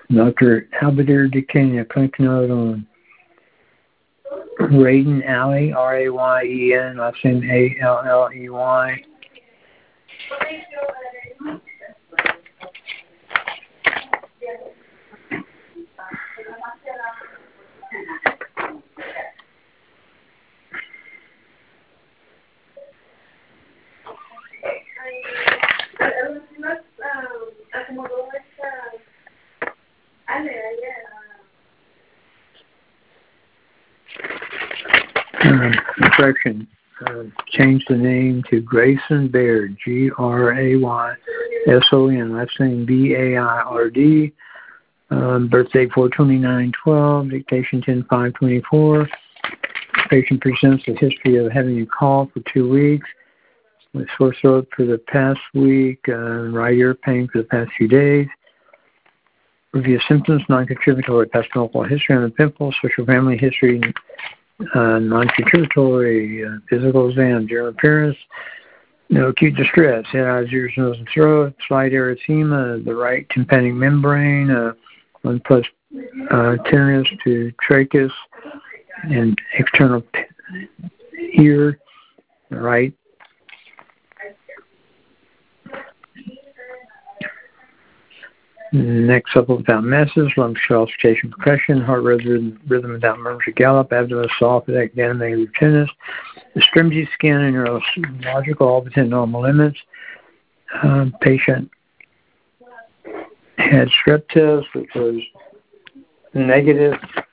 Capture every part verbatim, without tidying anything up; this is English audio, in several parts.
Doctor Albert Duquesne, a clinic note on Rayen Alley, R A Y E N, last name A L L E Y. Uh, correction. Uh, change the name to Grayson Baird, G R A Y S O N, last name B A I R D. Um, birthday four twenty-nine twelve, dictation ten five twenty-four. Patient presents a history of having a cough for two weeks, with sore throat for the past week, uh, right ear pain for the past few days. Review symptoms, non-contributory past medical history on the pimple, social family history, uh, non-contributory, uh, physical exam, general appearance, no acute distress, head, eyes, ears, nose, and throat, slight erythema, the right tympanic membrane, uh, one plus uh, tenderness to trachea and external ear, right. Neck supple without masses, lung auscultation percussion, heart rhythm, rhythm without murmurs or gallop, abdomen soft without animated tennis, extremity skin and neurological all within normal limits. Um, patient had strep test, which was negative.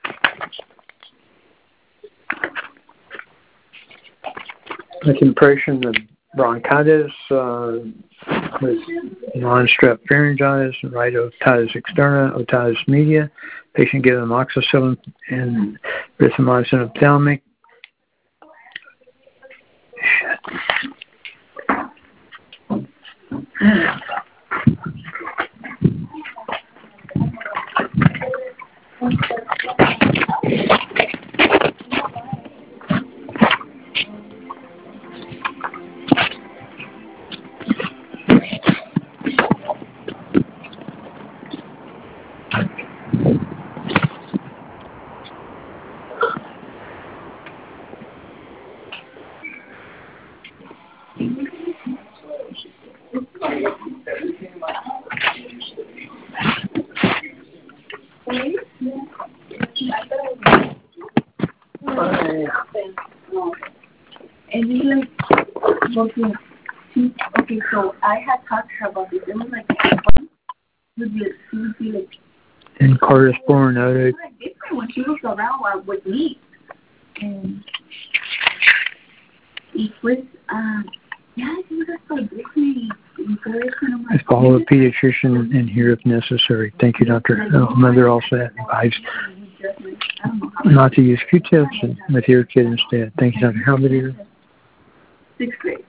With impression of bronchitis uh, with non-strep pharyngitis, right otitis externa, otitis media. Patient given amoxicillin and erythromycin ophthalmic. And we like working. Okay, so I had talked to her about this. It was like would be she would be like and corresponding noted like different when she was around with me. And it was um yeah, it was so different. Follow a pediatrician in here if necessary. Thank you, Doctor Uh, Mother also advised not to use Q-tips and with your kid instead. Thank you, Doctor Halberdier. Sixth grade.